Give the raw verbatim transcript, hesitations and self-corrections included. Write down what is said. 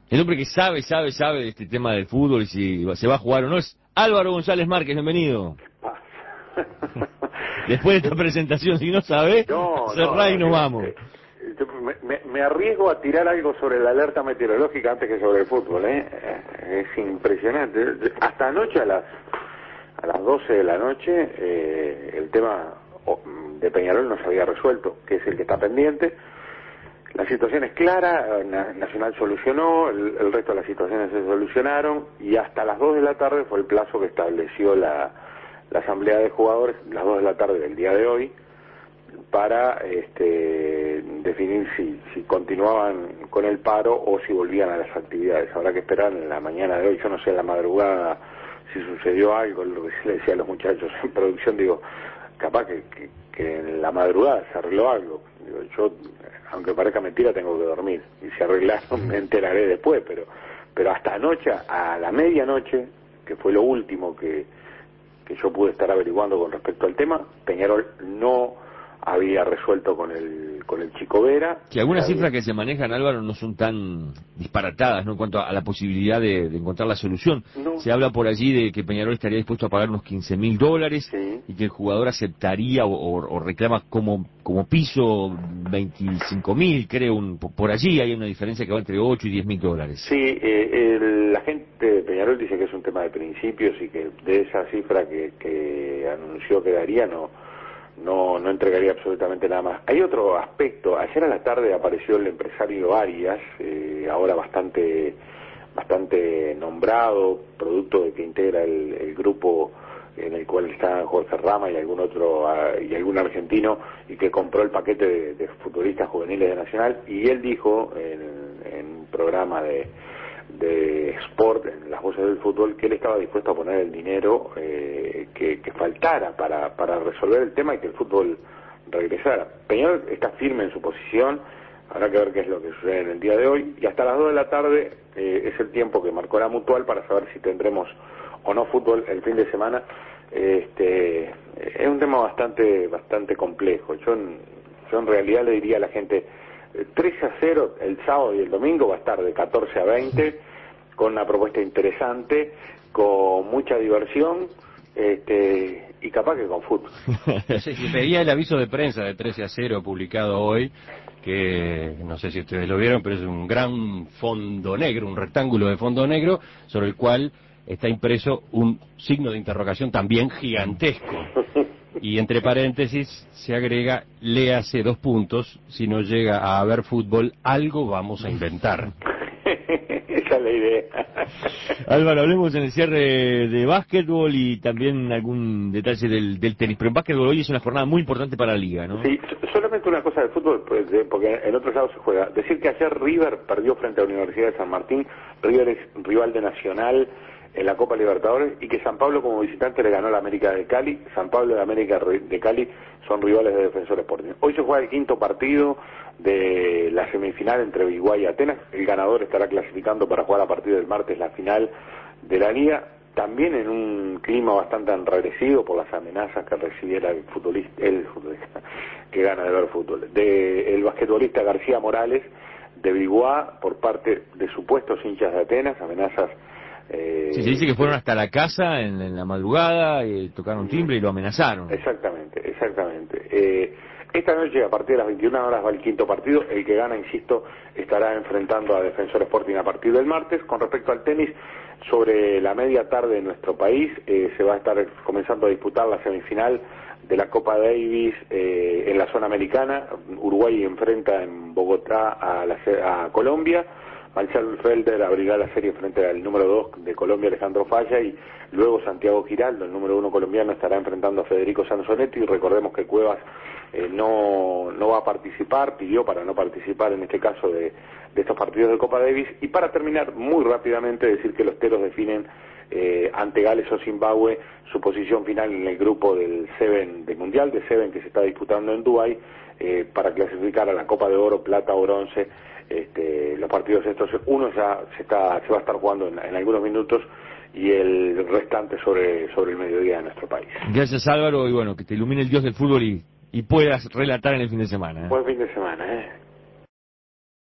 El hombre que sabe, sabe, sabe de este tema del fútbol y si se va a jugar o no es Álvaro González Márquez, bienvenido. Después de esta presentación, si no sabe, no, cerrá no, y nos no, vamos. eh, me, me, me arriesgo a tirar algo sobre la alerta meteorológica antes que sobre el fútbol, ¿eh? Es impresionante. Hasta anoche a las a las doce de la noche eh, el tema de Peñarol no se había resuelto, que es el que está pendiente. La situación es clara, Nacional solucionó, el, el resto de las situaciones se solucionaron y hasta las dos de la tarde fue el plazo que estableció la, la asamblea de jugadores, las dos de la tarde del día de hoy, para este, definir si, si continuaban con el paro o si volvían a las actividades. Habrá que esperar en la mañana de hoy, yo no sé en la madrugada si sucedió algo, lo que se le decía a los muchachos en producción, digo, capaz que, que, que en la madrugada se arregló algo. Digo, yo, aunque parezca mentira, tengo que dormir. Y si arreglaron me enteraré después, pero pero hasta anoche, a la medianoche, que fue lo último que, que yo pude estar averiguando con respecto al tema, Peñarol no había resuelto con el con el Chico Vera. Que algunas cifras que se manejan, Álvaro, no son tan disparatadas, ¿no? En cuanto a la posibilidad de, de encontrar la solución. No. Se habla por allí de que Peñarol estaría dispuesto a pagar unos quince mil dólares, Sí. y que el jugador aceptaría o, o, o reclama como como piso veinticinco mil, creo, un, por allí hay una diferencia que va entre ocho y diez mil dólares. Sí, eh, el, la gente de Peñarol dice que es un tema de principios y que de esa cifra que, que anunció que daría no No, no entregaría absolutamente nada más. Hay otro aspecto. Ayer a la tarde apareció el empresario Arias, eh, ahora bastante bastante nombrado, producto de que integra el, el grupo en el cual está Jorge Rama y algún otro uh, y algún argentino, y que compró el paquete de, de futbolistas juveniles de Nacional, y él dijo en, en un programa de de Sport, en las voces del fútbol, que él estaba dispuesto a poner el dinero eh, que, que faltara para, para resolver el tema y que el fútbol regresara. Peñarol está firme en su posición, habrá que ver qué es lo que sucede en el día de hoy, y hasta las dos de la tarde eh, es el tiempo que marcó la Mutual para saber si tendremos o no fútbol el fin de semana. Este, es un tema bastante bastante complejo. Yo en, yo en realidad le diría a la gente, trece a cero el sábado y el domingo va a estar de catorce a veinte, con una propuesta interesante, con mucha diversión, este, y capaz que con fútbol. Se pedía el aviso de prensa de trece a cero publicado hoy, que no sé si ustedes lo vieron, pero es un gran fondo negro, un rectángulo de fondo negro, sobre el cual está impreso un signo de interrogación también gigantesco. Y entre paréntesis se agrega, léase dos puntos, si no llega a haber fútbol, algo vamos a inventar. Esa es la idea. Álvaro, hablemos en el cierre de básquetbol y también algún detalle del, del tenis. Pero en básquetbol hoy es una jornada muy importante para la liga, ¿no? Sí, solamente una cosa de fútbol, pues, porque en otros lados se juega. Decir que ayer River perdió frente a la Universidad de San Martín, River es rival de Nacional en la Copa Libertadores, y que San Pablo como visitante le ganó a la América de Cali. San Pablo y la América de Cali son rivales de Defensor Sporting. Hoy se juega el quinto partido de la semifinal entre Biguá y Atenas. El ganador estará clasificando para jugar a partir del martes la final de la liga, también en un clima bastante enrarecido por las amenazas que recibiera el futbolista, el futbolista que gana de ver fútbol, de el basquetbolista García Morales de Biguá, por parte de supuestos hinchas de Atenas, amenazas. Eh, sí, se dice que fueron hasta la casa en, en la madrugada, y tocaron timbre y lo amenazaron. Exactamente, exactamente. Eh, esta noche, a partir de las veintiuna horas, va el quinto partido. El que gana, insisto, estará enfrentando a Defensor Sporting a partir del martes. Con respecto al tenis, sobre la media tarde en nuestro país eh, se va a estar comenzando a disputar la semifinal de la Copa Davis eh, en la zona americana. Uruguay enfrenta en Bogotá a, la, a Colombia. Marcel Felder abrirá la serie frente al número dos de Colombia, Alejandro Falla, y luego Santiago Giraldo, el número uno colombiano, estará enfrentando a Federico Sansonetti. Y recordemos que Cuevas eh, no, no va a participar, pidió para no participar en este caso de, de estos partidos de Copa Davis. Y para terminar, muy rápidamente, decir que los teros definen eh, ante Gales o Zimbabue su posición final en el grupo del Seven, del Mundial de Seven que se está disputando en Dubái, eh, para clasificar a la Copa de Oro, Plata o Bronce. Este, los partidos estos, uno ya se está se va a estar jugando en, en algunos minutos, y el restante sobre sobre el mediodía de nuestro país. Gracias, Álvaro, y bueno, que te ilumine el Dios del fútbol y, y puedas relatar en el fin de semana, ¿eh? Buen fin de semana, ¿eh?